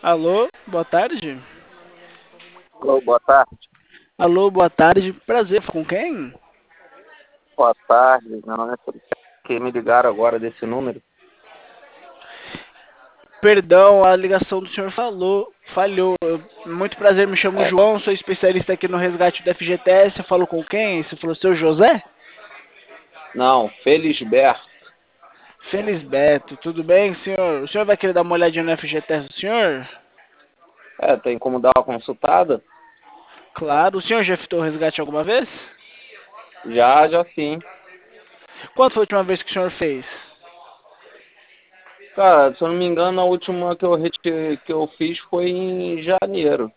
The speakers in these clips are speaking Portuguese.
Alô, boa tarde. Alô, boa tarde. Alô, boa tarde. Prazer, com quem? Boa tarde. Meu nome é Felipe. Que me ligaram agora desse número. Perdão, a ligação do senhor falhou. Muito prazer, me chamo É, João, sou especialista aqui no resgate do FGTS. Eu falo com quem? Você falou seu José? não, Felisberto. Felisberto, tudo bem, senhor? O senhor vai querer dar uma olhadinha no FGTS do senhor? Tem como dar uma consultada? Claro. O senhor já efetuou o resgate alguma vez? Já sim. Quando foi a última vez que o senhor fez? Cara, se eu não me engano, a última que eu fiz foi em janeiro.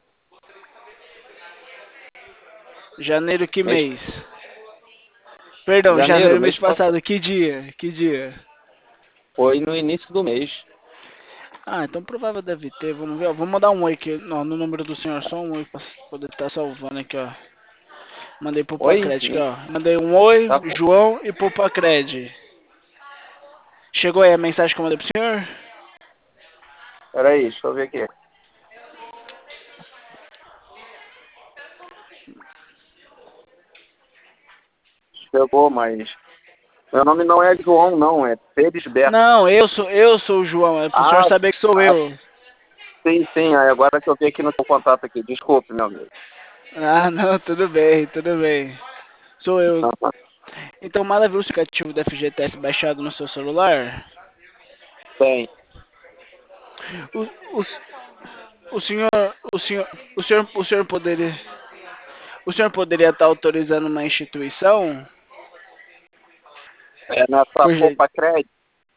Janeiro que Mês, mês? Perdão, janeiro, janeiro mês mês passado. passado. Que dia? Que dia? Foi no início do mês. Ah, então provável deve ter. Vamos ver, ó. Vou mandar um oi aqui no número do senhor. Só um oi pra poder estar salvando aqui, ó. Mandei pro Oi? Pacred aqui, ó. Mandei um oi, Tá com... João e pro Pacred. Chegou aí a mensagem que eu mandei pro senhor? Peraí, deixa eu ver aqui. Chegou, mas... Meu nome não é João, não. É Felisberto. Não, eu sou o João. É pro senhor Ah, saber que sou ah, eu. sim. Aí agora que eu vi aqui no seu contato aqui. Desculpe, meu amigo. Ah, não, tudo bem, tudo bem. Sou eu. Então, maravilha o aplicativo da FGTS baixado no seu celular? Tem. O, o, o senhor, o senhor, o senhor poderia estar autorizando uma instituição? É nessa Por Poupa Crédito.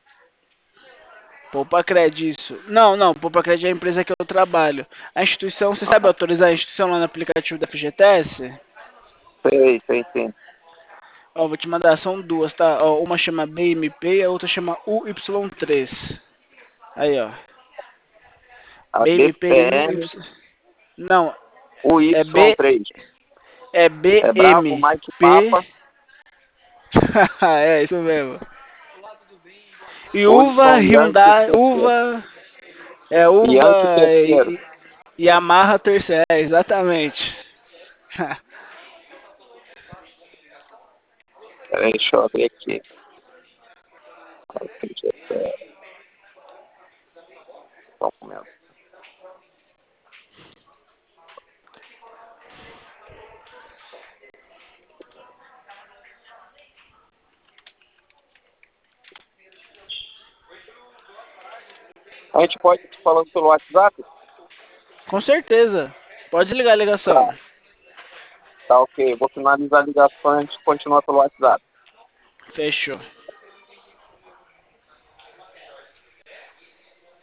Poupa-Cred, isso. Não, Poupa-Cred é a empresa que eu trabalho. A instituição, você sabe Ah, autorizar a instituição lá no aplicativo da FGTS? sei sim. Ó, vou te mandar, são duas, tá? Ó, uma chama BMP e a outra chama UY3. Aí, ó. A BMP e BPM, UY... Não, o é B... Y3. É É Bravo, Mike BMP... Papa, É, isso mesmo. E uva, Hudson Yankee Hyundai, terceiro. uva... É Yankee uva terceiro. e Yamaha terceira, exatamente. Peraí, deixa eu abrir aqui. Só um momento. A gente pode ir falando pelo WhatsApp? Com certeza. Pode ligar a ligação. Tá, tá ok. Vou finalizar a ligação e a gente continua pelo WhatsApp. Fechou.